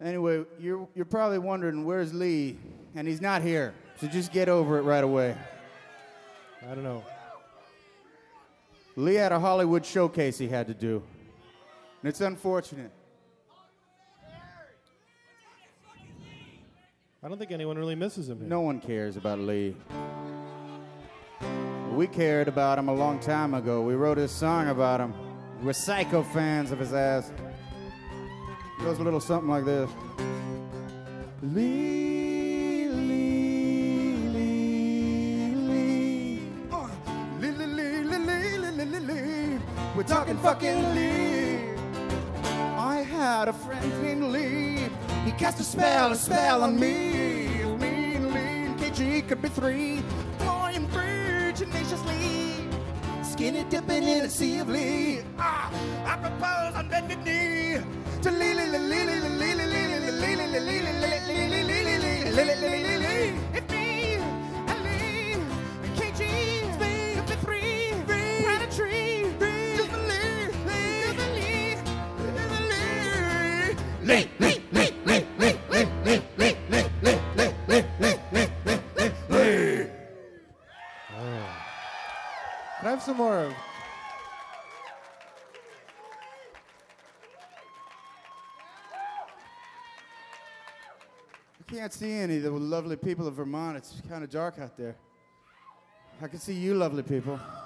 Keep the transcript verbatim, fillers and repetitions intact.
Anyway, you're, you're probably wondering, where's Lee? And he's not here, so just get over it right away. I don't know. Lee had a Hollywood showcase he had to do, and it's unfortunate. I don't think anyone really misses him here. No one cares about Lee. We cared about him a long time ago. We wrote a song about him. We're psycho fans of his ass. It goes a little something like this. Lee, Lee, Lee, Lee. Uh, Lee, Lee, Lee, Lee, Lee, Lee, Lee, Lee. We're talking fucking Lee. I had a friend named Lee. He cast a spell, a spell on me. Me and Lee and K G could be three. Flying free, tenaciously. Skinny dipping in a sea of Lee. Ah, I propose on bended knee to Lee, Lee, Lee, Lee, Lee, Lee, Lee, Lee, Lee, Lee, Lee, Lee, Lee, Lee, Lee, Lee, Lee, Lee, Lee. It's me and Lee and K G. Three of the three. Plant a tree. Just the Lee, just the Lee, just the Lee. Lee, Lee, Lee, Lee, Lee, Lee, Lee, Lee, Lee, Lee, Lee, Lee, Lee, Lee, Lee, Lee. Can I have some more? I can't see any of the lovely people of Vermont. It's kind of dark out there. I can see you lovely people.